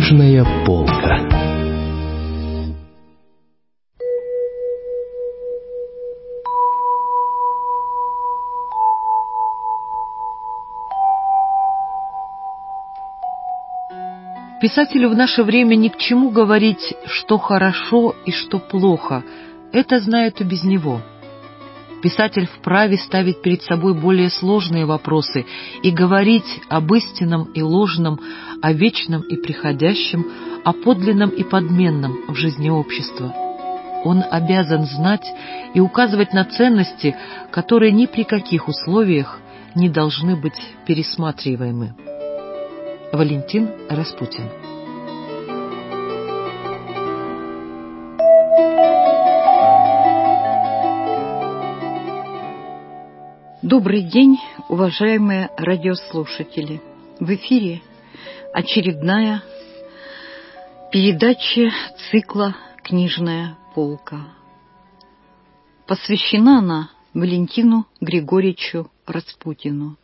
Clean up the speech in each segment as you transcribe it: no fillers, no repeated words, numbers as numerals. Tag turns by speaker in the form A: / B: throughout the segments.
A: Книжная полка.
B: Писателю в наше время ни к чему говорить, что хорошо и что плохо. Это знают и без него. Писатель вправе ставить перед собой более сложные вопросы и говорить об истинном и ложном, о вечном и приходящем, о подлинном и подменном в жизни общества. Он обязан знать и указывать на ценности, которые ни при каких условиях не должны быть пересматриваемы. Валентин Распутин.
C: Добрый день, уважаемые радиослушатели! В эфире очередная передача цикла «Книжная полка». Посвящена она Валентину Григорьевичу Распутину.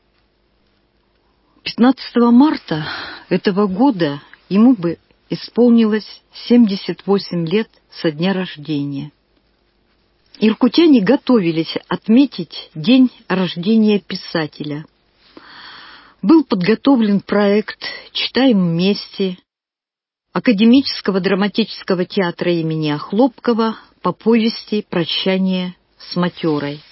C: 15 марта этого года ему бы исполнилось 78 лет со дня рождения. Иркутяне готовились отметить день рождения писателя. Был подготовлен проект «Читаем вместе» Академического драматического театра имени Охлопкова по повести «Прощание с матерой».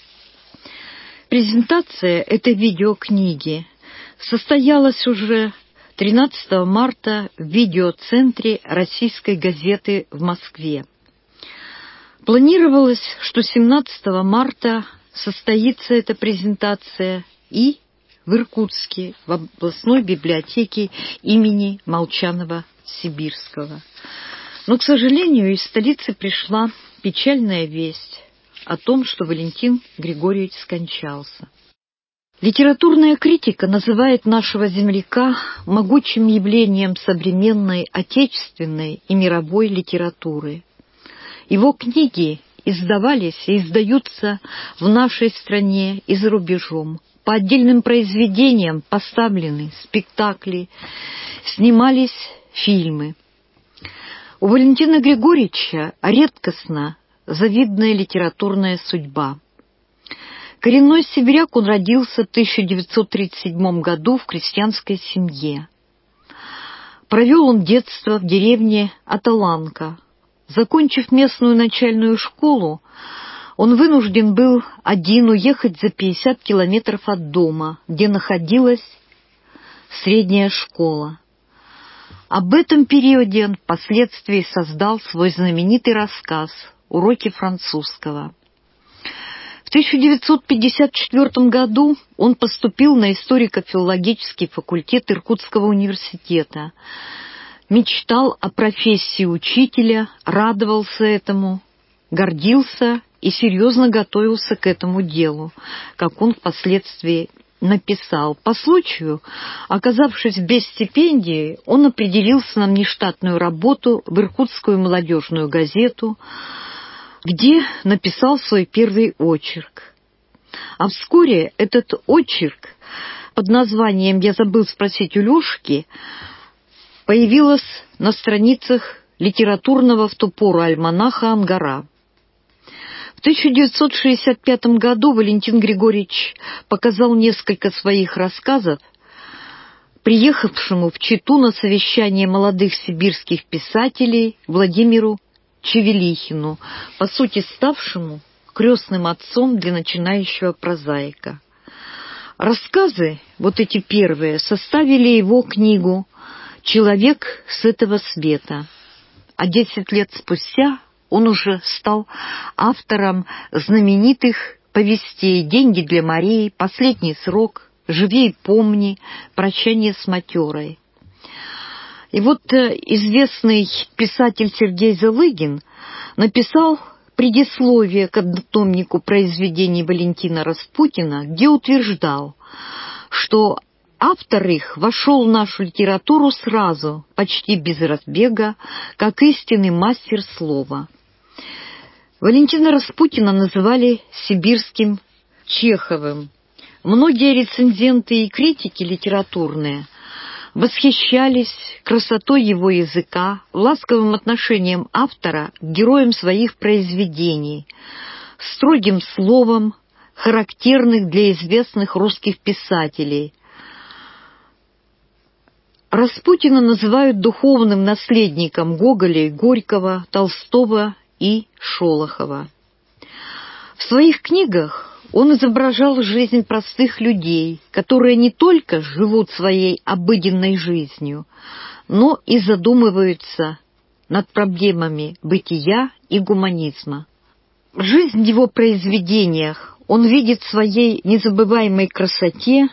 C: Презентация этой видеокниги состоялась уже 13 марта в видеоцентре Российской газеты в Москве. Планировалось, что 17 марта состоится эта презентация и в Иркутске, в областной библиотеке имени Молчанова-Сибирского. Но, к сожалению, из столицы пришла печальная весть о том, что Валентин Григорьевич скончался. Литературная критика называет нашего земляка могучим явлением современной отечественной и мировой литературы. Его книги издавались и издаются в нашей стране и за рубежом. По отдельным произведениям поставлены спектакли, снимались фильмы. У Валентина Григорьевича редкостно завидная литературная судьба. Коренной сибиряк, он родился в 1937 году в крестьянской семье. Провел он детство в деревне Аталанка. Закончив местную начальную школу, он вынужден был один уехать за 50 километров от дома, где находилась средняя школа. Об этом периоде он впоследствии создал свой знаменитый рассказ «Уроки французского». В 1954 году он поступил на историко-филологический факультет Иркутского университета. Мечтал о профессии учителя, радовался этому, гордился и серьезно готовился к этому делу, как он впоследствии написал. По случаю, оказавшись без стипендии, он определился на внештатную работу в Иркутскую молодежную газету, где написал свой первый очерк. А вскоре этот очерк под названием «Я забыл спросить у Лёшки» появилась на страницах литературного в ту пору альманаха «Ангара». В 1965 году Валентин Григорьевич показал несколько своих рассказов приехавшему в Читу на совещание молодых сибирских писателей Владимиру Чевелихину, по сути ставшему крестным отцом для начинающего прозаика. Рассказы, вот эти первые, составили его книгу «Человек с этого света», а 10 лет спустя он уже стал автором знаменитых повестей «Деньги для Марии», «Последний срок», «Живи и помни», «Прощание с матерой». И вот известный писатель Сергей Залыгин написал предисловие к однотомнику произведений Валентина Распутина, где утверждал, что автор их вошел в нашу литературу сразу, почти без разбега, как истинный мастер слова. Валентина Распутина называли сибирским Чеховым. Многие рецензенты и критики литературные восхищались красотой его языка, ласковым отношением автора к героям своих произведений, строгим словом, характерных для известных русских писателей. Распутина называют духовным наследником Гоголя, Горького, Толстого и Шолохова. В своих книгах он изображал жизнь простых людей, которые не только живут своей обыденной жизнью, но и задумываются над проблемами бытия и гуманизма. Жизнь в его произведениях он видит в своей незабываемой красоте,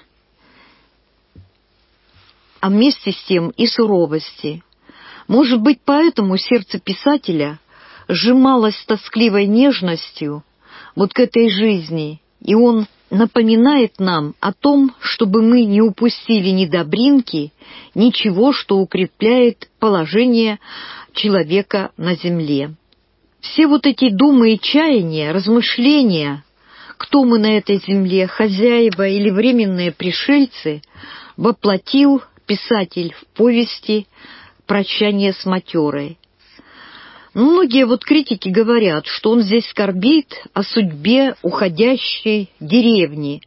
C: а вместе с тем и суровости. Может быть, поэтому сердце писателя сжималось с тоскливой нежностью вот к этой жизни, и он напоминает нам о том, чтобы мы не упустили ни добринки, ничего, что укрепляет положение человека на земле. Все вот эти думы и чаяния, размышления, кто мы на этой земле, хозяева или временные пришельцы, воплотил писатель в повести «Прощание с матерой». Многие вот критики говорят, что он здесь скорбит о судьбе уходящей деревни.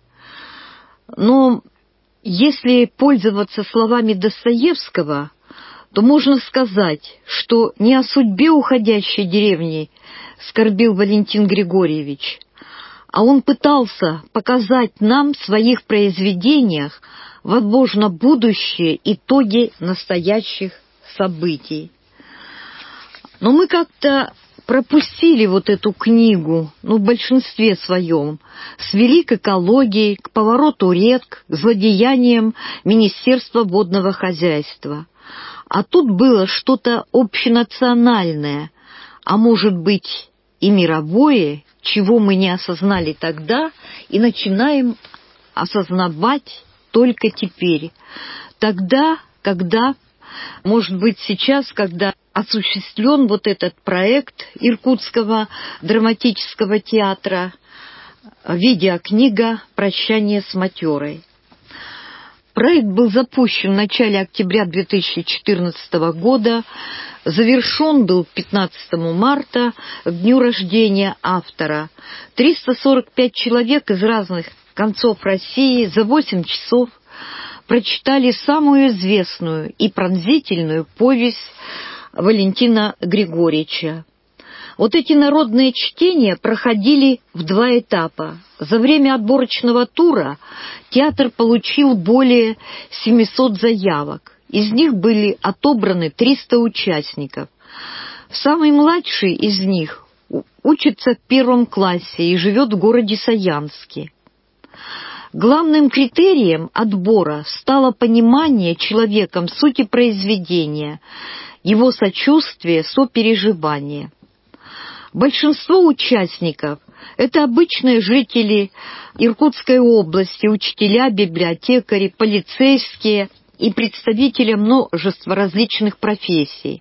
C: Но если пользоваться словами Достоевского, то можно сказать, что не о судьбе уходящей деревни скорбил Валентин Григорьевич, а он пытался показать нам в своих произведениях, возможно, будущие итоги настоящих событий. Но мы как-то пропустили вот эту книгу, в большинстве своем, свели к экологии, к повороту рек, к злодеяниям Министерства водного хозяйства. А тут было что-то общенациональное, а может быть и мировое, чего мы не осознали тогда и начинаем осознавать только теперь. Тогда, когда, может быть, сейчас, когда осуществлен вот этот проект Иркутского драматического театра, видеокнига «Прощание с матерой». Проект был запущен в начале октября 2014 года, завершен был 15 марта, к дню рождения автора. 345 человек из разных концов России за 8 часов прочитали самую известную и пронзительную повесть Валентина Григорьевича. Вот эти народные чтения проходили в 2 этапа. За время отборочного тура театр получил более 700 заявок. Из них были отобраны 300 участников. Самый младший из них учится в 1 классе и живет в городе Саянске. Главным критерием отбора стало понимание человеком сути произведения, его сочувствие, сопереживание. Большинство участников – это обычные жители Иркутской области, учителя, библиотекари, полицейские и представители множества различных профессий.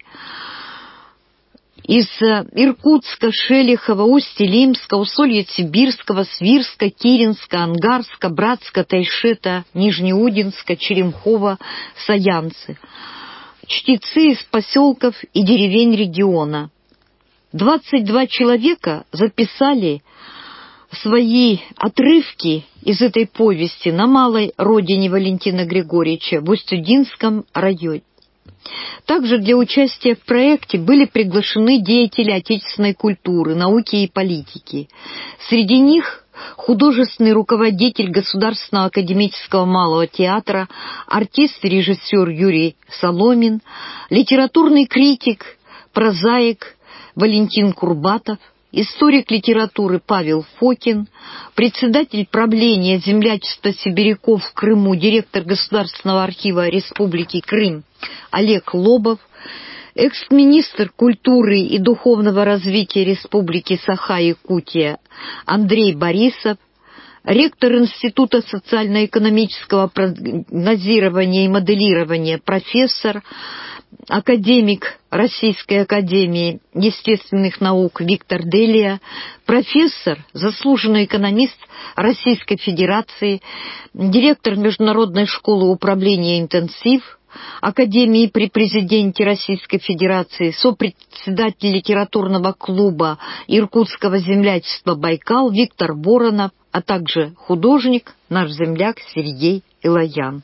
C: Из Иркутска, Шелихова, Усть-Илимска, Усолья-Сибирского, Свирска, Киренска, Ангарска, Братска, Тайшета, Нижнеудинска, Черемхова, Саянцы. Чтецы из поселков и деревень региона. 22 человека записали свои отрывки из этой повести на малой родине Валентина Григорьевича в Усть-Удинском районе. Также для участия в проекте были приглашены деятели отечественной культуры, науки и политики. Среди них художественный руководитель Государственного академического малого театра, артист и режиссер Юрий Соломин, литературный критик, прозаик Валентин Курбатов, историк литературы Павел Фокин, председатель правления землячества сибиряков в Крыму, директор Государственного архива Республики Крым Олег Лобов, экс-министр культуры и духовного развития Республики Саха-Якутия Андрей Борисов, ректор Института социально-экономического прогнозирования и моделирования профессор, академик Российской академии естественных наук Виктор Делия, профессор, заслуженный экономист Российской Федерации, директор Международной школы управления «Интенсив», Академии при президенте Российской Федерации, сопредседатель литературного клуба Иркутского землячества «Байкал» Виктор Воронов, а также художник, наш земляк Сергей Илоян.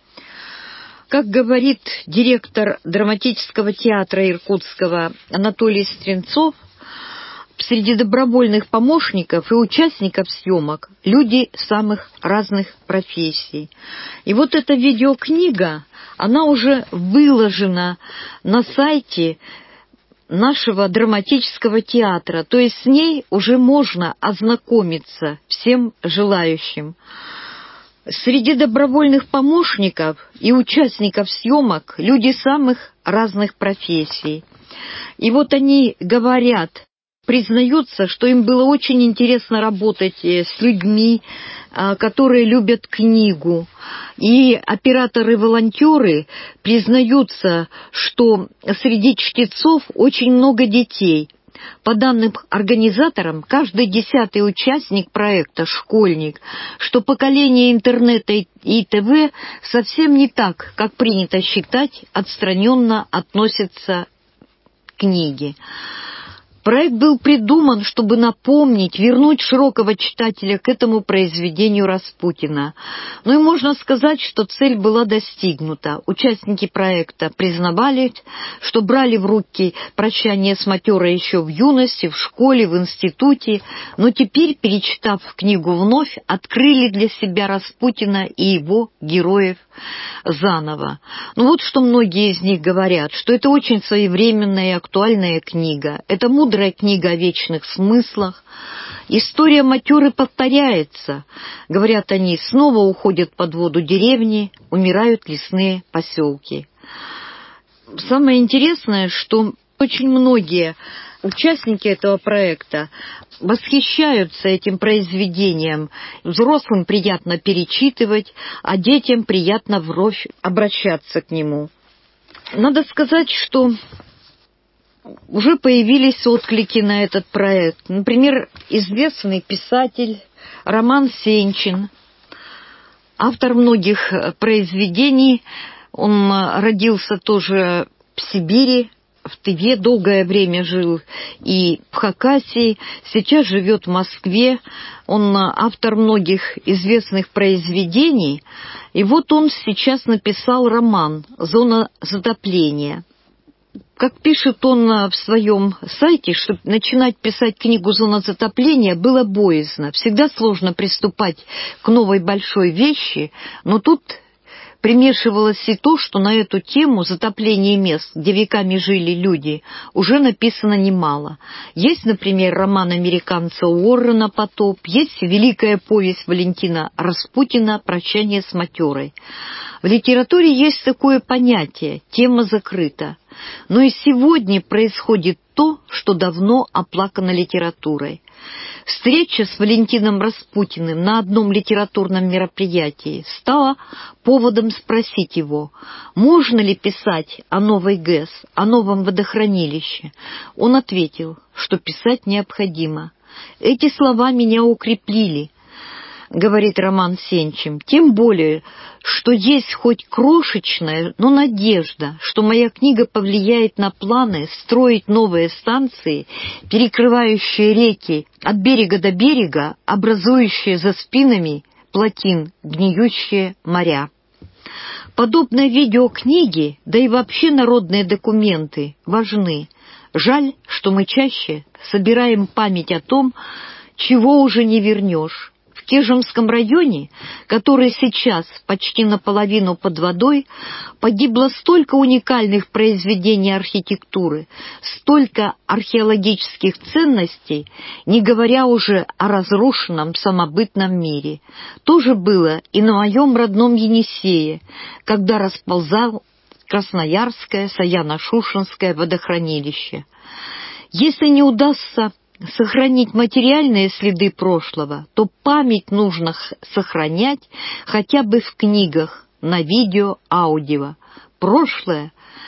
C: Как говорит директор драматического театра Иркутского Анатолий Стренцов, среди добровольных помощников и участников съемок люди самых разных профессий. И вот эта видеокнига, она уже выложена на сайте нашего драматического театра, то есть с ней уже можно ознакомиться всем желающим. Среди добровольных помощников и участников съемок люди самых разных профессий. И вот они говорят, признаются, что им было очень интересно работать с людьми, которые любят книгу. И операторы-волонтеры признаются, что среди чтецов очень много детей. По данным организаторам, каждый 10-й участник проекта – школьник, что поколение интернета и ТВ совсем не так, как принято считать, отстраненно относится к книге. Проект был придуман, чтобы напомнить, вернуть широкого читателя к этому произведению Распутина. Ну и можно сказать, что цель была достигнута. Участники проекта признавали, что брали в руки «Прощание с матерой» еще в юности, в школе, в институте, но теперь, перечитав книгу вновь, открыли для себя Распутина и его героев заново. Ну вот что многие из них говорят, что это очень своевременная и актуальная книга. Это мудрая книга о вечных смыслах. История матеры повторяется. Говорят они, снова уходят под воду деревни, умирают лесные поселки. Самое интересное, что очень многие участники этого проекта восхищаются этим произведением. Взрослым приятно перечитывать, а детям приятно вновь обращаться к нему. Надо сказать, что уже появились отклики на этот проект. Например, известный писатель Роман Сенчин, автор многих произведений. Он родился тоже в Сибири, в Тыве, долгое время жил и в Хакасии, сейчас живет в Москве. Он автор многих известных произведений. И вот он сейчас написал роман «Зона затопления». Как пишет он в своем сайте, чтобы начинать писать книгу «Зона затопления» было боязно. Всегда сложно приступать к новой большой вещи, но тут примешивалось и то, что на эту тему затопления мест, где веками жили люди, уже написано немало. Есть, например, роман американца Уоррена «Потоп», есть великая повесть Валентина Распутина «Прощание с матерой». В литературе есть такое понятие «тема закрыта». Но и сегодня происходит то, что давно оплакано литературой. Встреча с Валентином Распутиным на одном литературном мероприятии стала поводом спросить его, можно ли писать о новой ГЭС, о новом водохранилище. Он ответил, что писать необходимо. Эти слова меня укрепили, говорит Роман Сенчин, тем более, что есть хоть крошечная, но надежда, что моя книга повлияет на планы строить новые станции, перекрывающие реки от берега до берега, образующие за спинами плотин гниющие моря. Подобные видеокниги, да и вообще народные документы важны. Жаль, что мы чаще собираем память о том, чего уже не вернешь. В Кежемском районе, который сейчас почти наполовину под водой, погибло столько уникальных произведений архитектуры, столько археологических ценностей, не говоря уже о разрушенном самобытном мире. То же было и на моем родном Енисее, когда расползал Красноярское Саяно-Шушенское водохранилище. Если не удастся сохранить материальные следы прошлого, то память нужно сохранять хотя бы в книгах, на видео, аудио. Прошлое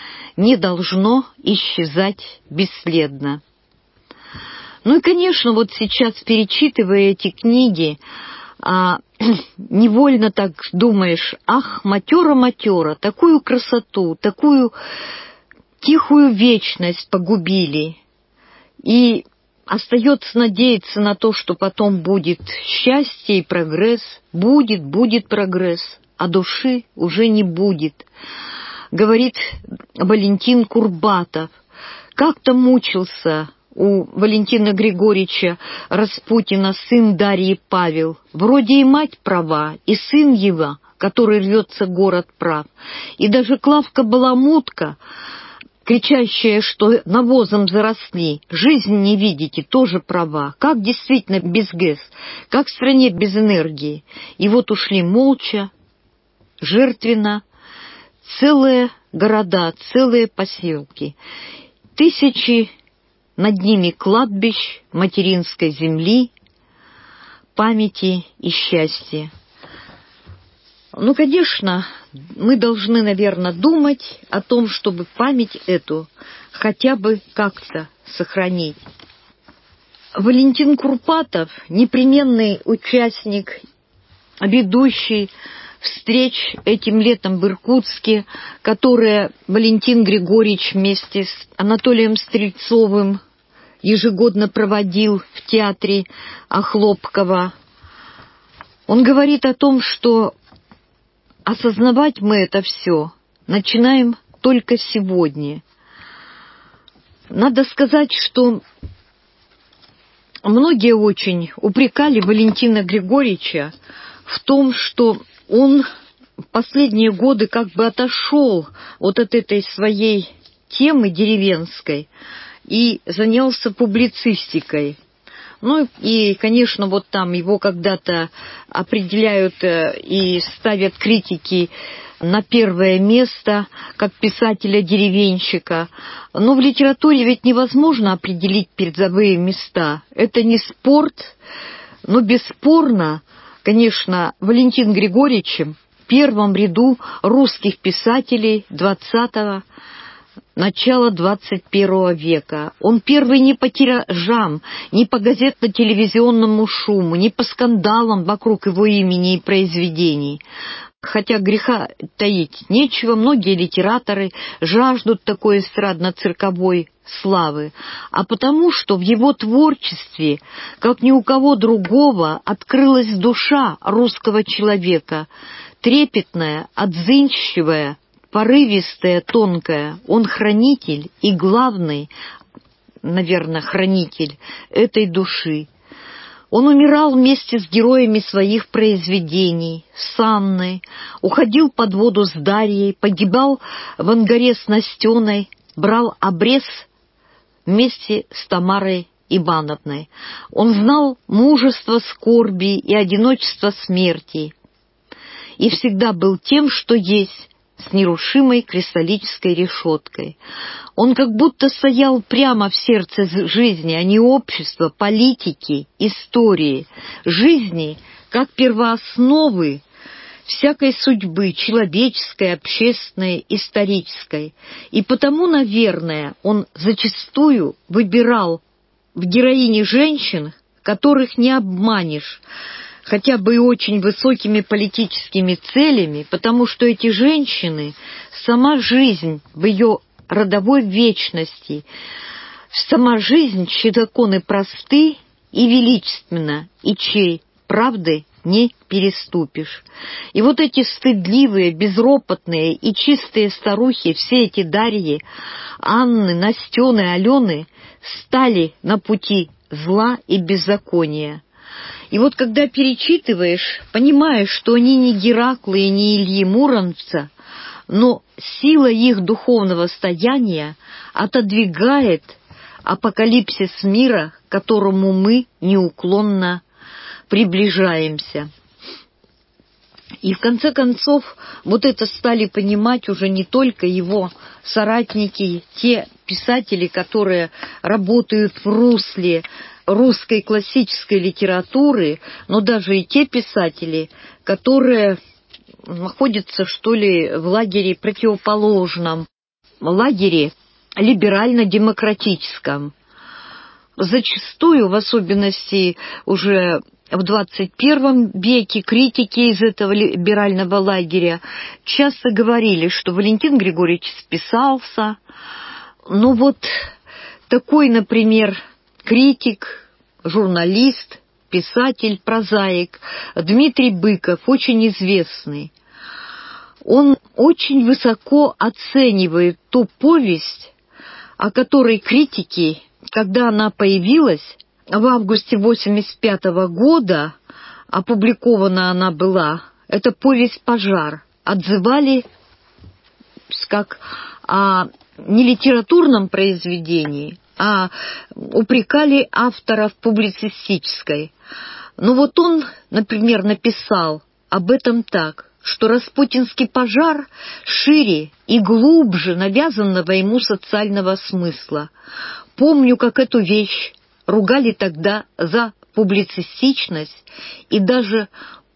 C: не должно исчезать бесследно. Ну и, конечно, вот сейчас, перечитывая эти книги, невольно так думаешь: ах, матера, такую красоту, такую тихую вечность погубили. И остается надеяться на то, что потом будет счастье и прогресс. Будет прогресс, а души уже не будет. Говорит Валентин Курбатов. Как-то мучился у Валентина Григорьевича Распутина сын Дарьи Павел. Вроде и мать права, и сын его, который рвется город прав. И даже Клавка Баламутка, кричащая, что навозом заросли, жизнь не видите, тоже права. Как действительно без ГЭС, как в стране без энергии. И вот ушли молча, жертвенно, целые города, целые поселки, тысячи над ними кладбищ, материнской земли, памяти и счастья. Ну, конечно, мы должны, наверное, думать о том, чтобы память эту хотя бы как-то сохранить. Валентин Курпатов, непременный участник, ведущий встреч этим летом в Иркутске, которые Валентин Григорьевич вместе с Анатолием Стрельцовым ежегодно проводил в театре Охлопкова. Он говорит о том, что осознавать мы это все начинаем только сегодня. Надо сказать, что многие очень упрекали Валентина Григорьевича в том, что он в последние годы как бы отошел от этой своей темы деревенской и занялся публицистикой. Ну и, конечно, вот там его когда-то определяют и ставят критики на первое место, как писателя-деревенщика. Но в литературе ведь невозможно определить призовые места. Это не спорт, но бесспорно, конечно, Валентин Григорьевич в первом ряду русских писателей 20-го, начала 21 века. Он первый не по тиражам, не по газетно-телевизионному шуму, не по скандалам вокруг его имени и произведений. Хотя греха таить нечего, многие литераторы жаждут такой эстрадно-цирковой славы, а потому что в его творчестве, как ни у кого другого, открылась душа русского человека, трепетная, отзывчивая, порывистая, тонкая. Он хранитель и главный, наверное, хранитель этой души. Он умирал вместе с героями своих произведений, с Анной, уходил под воду с Дарьей, погибал в ангаре с Настеной, брал обрез вместе с Тамарой Ивановной. Он знал мужество скорби и одиночество смерти и всегда был тем, что есть, с нерушимой кристаллической решеткой. Он как будто стоял прямо в сердце жизни, а не общества, политики, истории, жизни как первоосновы всякой судьбы, человеческой, общественной, исторической. И потому, наверное, он зачастую выбирал в героине женщин, которых не обманешь, хотя бы и очень высокими политическими целями, потому что эти женщины, сама жизнь в ее родовой вечности, сама жизнь, чьи законы просты и величественна, и чьей правды не переступишь. И вот эти стыдливые, безропотные и чистые старухи, все эти Дарьи, Анны, Настены, Алены, стали на пути зла и беззакония. И вот когда перечитываешь, понимаешь, что они не Гераклы и не Ильи Муромца, но сила их духовного стояния отодвигает апокалипсис мира, к которому мы неуклонно приближаемся. И в конце концов вот это стали понимать уже не только его соратники, те писатели, которые работают в русле русской классической литературы, но даже и те писатели, которые находятся, что ли, в лагере противоположном, в лагере либерально-демократическом. Зачастую, в особенности уже в 21 веке критики из этого либерального лагеря часто говорили, что Валентин Григорьевич списался. Ну вот такой, например, критик, журналист, писатель, прозаик Дмитрий Быков, очень известный. Он очень высоко оценивает ту повесть, о которой критики, когда она появилась, в августе 1985 года, опубликована она была, это повесть «Пожар», отзывали как о не литературном произведении, а упрекали автора в публицистической. Но вот он, например, написал об этом так, что распутинский пожар шире и глубже навязанного ему социального смысла. Помню, как эту вещь ругали тогда за публицистичность и даже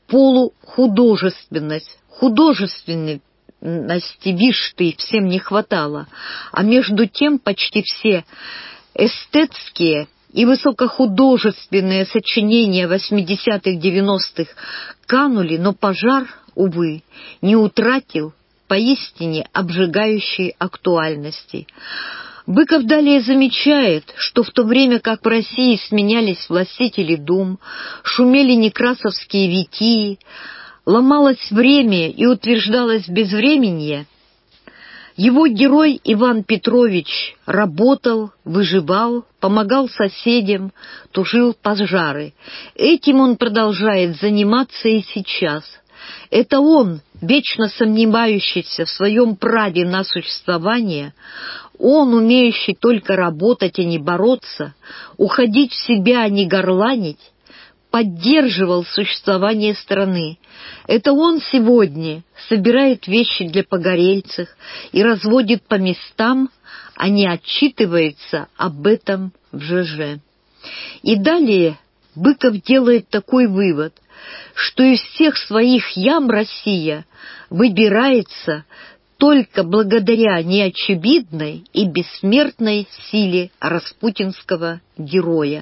C: полухудожественность. Художественности, вишь ты, всем не хватало, а между тем почти все эстетские и высокохудожественные сочинения 80-х, 90-х канули, но пожар, увы, не утратил поистине обжигающей актуальности. Быков далее замечает, что в то время как в России сменялись властители дум, шумели некрасовские витии, ломалось время и утверждалось безвременье, его герой Иван Петрович работал, выживал, помогал соседям, тушил пожары. Этим он продолжает заниматься и сейчас. Это он, вечно сомневающийся в своем праве на существование, он, умеющий только работать, а не бороться, уходить в себя, а не горланить, поддерживал существование страны. Это он сегодня собирает вещи для погорельцев и разводит по местам, а не отчитывается об этом в ЖЖ. И далее Быков делает такой вывод, что из всех своих ям Россия выбирается только благодаря неочевидной и бессмертной силе распутинского героя.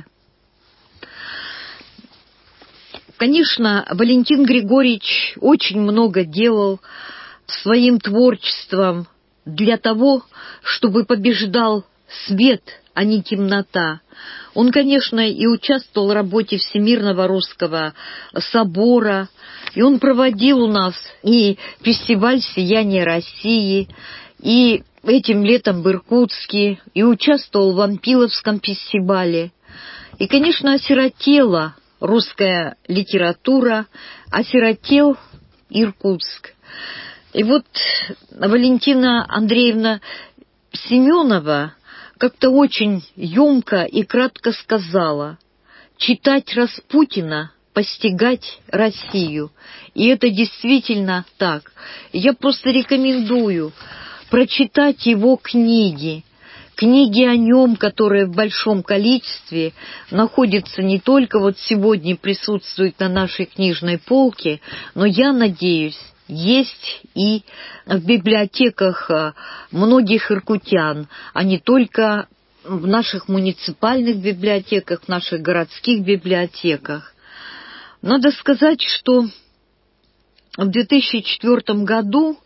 C: Конечно, Валентин Григорьевич очень много делал своим творчеством для того, чтобы побеждал свет, а не темнота. Он, конечно, и участвовал в работе Всемирного Русского Собора, и он проводил у нас и фестиваль «Сияние России», и этим летом в Иркутске, и участвовал в Ампиловском фестивале. И, конечно, осиротела русская литература, осиротел Иркутск. И вот Валентина Андреевна Семенова как-то очень ёмко и кратко сказала: «Читать Распутина, постигать Россию». И это действительно так. Я просто рекомендую прочитать его книги. Книги о нем, которые в большом количестве находятся не только вот сегодня присутствуют на нашей книжной полке, но, я надеюсь, есть и в библиотеках многих иркутян, а не только в наших муниципальных библиотеках, в наших городских библиотеках. Надо сказать, что в 2004 году,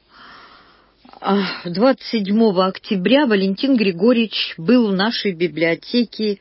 C: 27 октября, Валентин Григорьевич был в нашей библиотеке,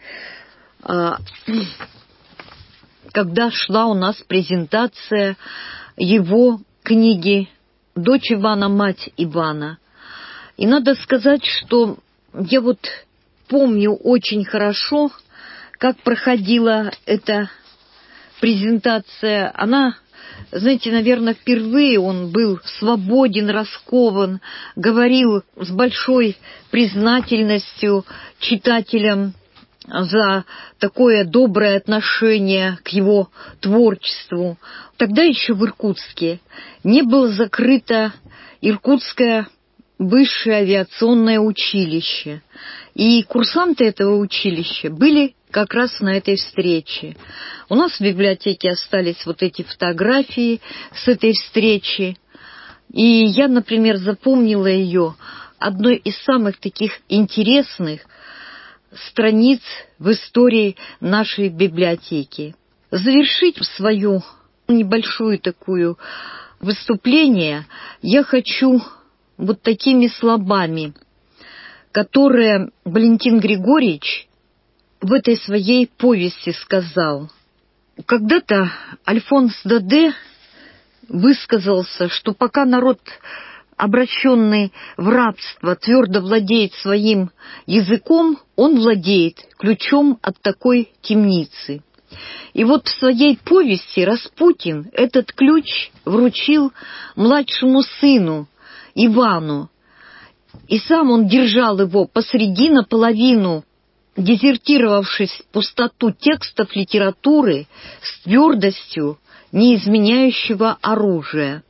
C: когда шла у нас презентация его книги «Дочь Ивана, мать Ивана». И надо сказать, что я вот помню очень хорошо, как проходила эта презентация. Она, знаете, наверное, впервые он был свободен, раскован, говорил с большой признательностью читателям за такое доброе отношение к его творчеству. Тогда еще в Иркутске не было закрыто Иркутское высшее авиационное училище. И курсанты этого училища были как раз на этой встрече. У нас в библиотеке остались вот эти фотографии с этой встречи. И я, например, запомнила ее одной из самых таких интересных страниц в истории нашей библиотеки. Завершить свою небольшую такую выступление я хочу вот такими словами, которые Валентин Григорьевич в этой своей повести сказал. Когда-то Альфонс Даде высказался, что пока народ, обращенный в рабство, твердо владеет своим языком, он владеет ключом от такой темницы. И вот в своей повести Распутин этот ключ вручил младшему сыну Ивану, и сам он держал его посреди наполовину, дезертировавшись в пустоту текстов литературы с твердостью неизменяющего оружия.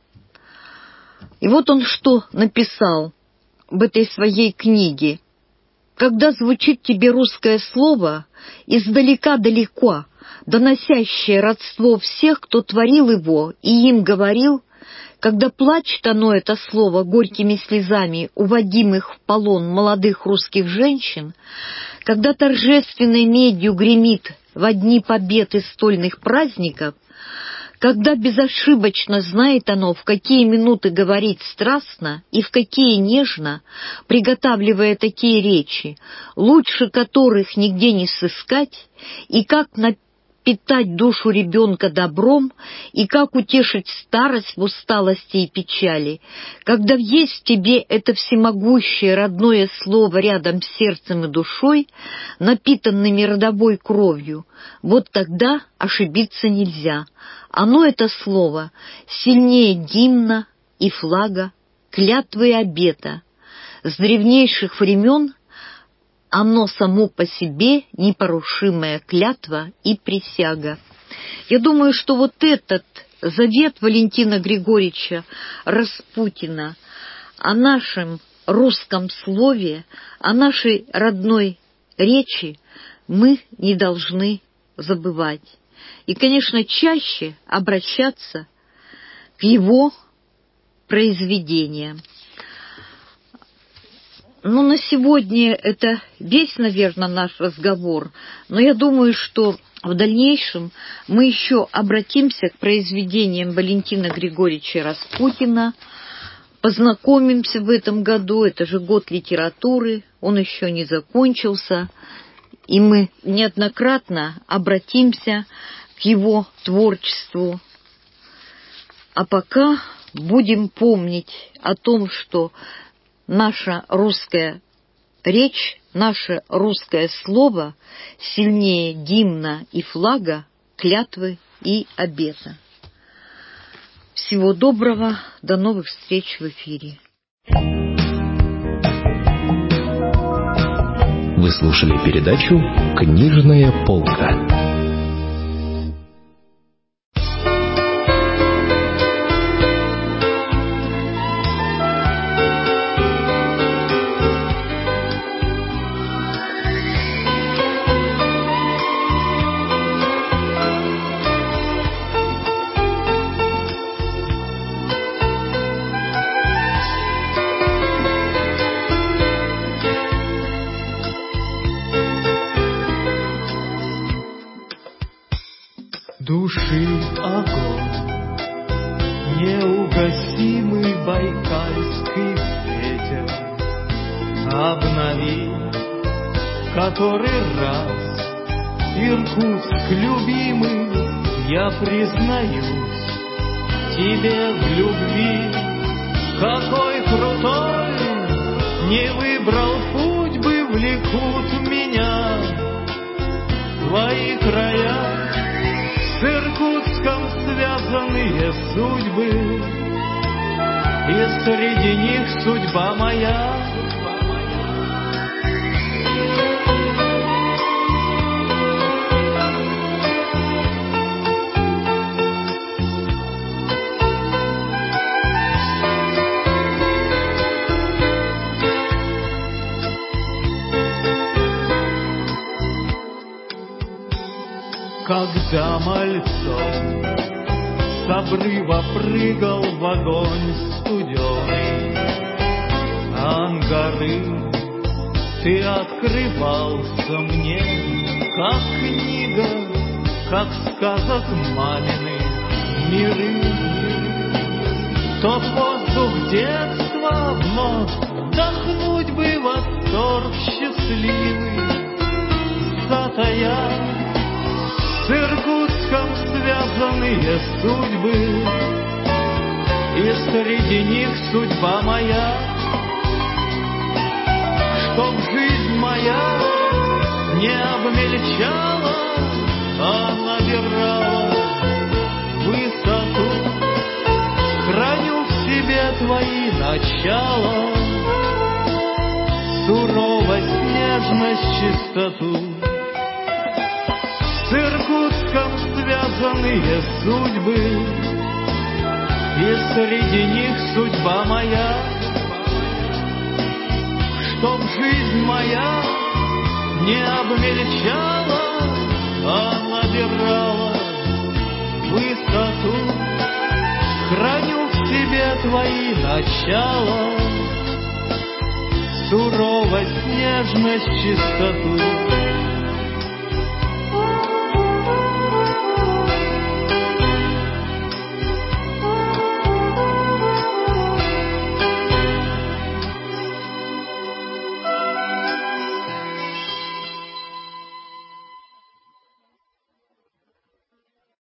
C: И вот он что написал в этой своей книге. «Когда звучит тебе русское слово, издалека-далеко, доносящее родство всех, кто творил его и им говорил, когда плачет оно, это слово, горькими слезами уводимых в полон молодых русских женщин, когда торжественной медью гремит во дни побед и стольных праздников, когда безошибочно знает оно, в какие минуты говорить страстно и в какие нежно, приготавливая такие речи, лучше которых нигде не сыскать, и как напитать душу ребенка добром, и как утешить старость в усталости и печали, когда есть в тебе это всемогущее родное слово рядом с сердцем и душой, напитанными родовой кровью, вот тогда ошибиться нельзя. Оно, это слово, сильнее гимна и флага, клятвы и обета. С древнейших времен оно само по себе непорушимая клятва и присяга». Я думаю, что вот этот завет Валентина Григорьевича Распутина о нашем русском слове, о нашей родной речи мы не должны забывать. И, конечно, чаще обращаться к его произведениям. Ну, на сегодня это весь, наверное, наш разговор, но я думаю, что в дальнейшем мы еще обратимся к произведениям Валентина Григорьевича Распутина, познакомимся в этом году, это же год литературы, он еще не закончился, и мы неоднократно обратимся к его творчеству. А пока будем помнить о том, что наша русская речь, наше русское слово сильнее гимна и флага, клятвы и обета. Всего доброго, до новых встреч в эфире.
A: Вы слушали передачу «Книжная полка».
D: Души огонь, неугасимый байкальский ветер, обнови который раз Иркутск любимый, я признаюсь тебе в любви. Какой крутой, не выбрал путь бы, влекут меня твои края. С Иркутском связанные судьбы, и среди них судьба моя. Когда мальцом с обрыва прыгал в огонь студеный, ангары ты открывался мне, как книга, как сказок маминых миры. Тот воздух детства вновь вдохнуть бы восторг счастливый, затая с Иркутском связанные судьбы, и среди них судьба моя, чтоб жизнь моя не обмельчала, а набирала высоту. Храню в себе твои начала, суровость, нежность, чистоту. С Иркутском связанные судьбы, и среди них судьба моя, чтоб жизнь моя не обмельчала, а набирала высоту. Храню в себе твои начала, суровость, нежность, чистоту.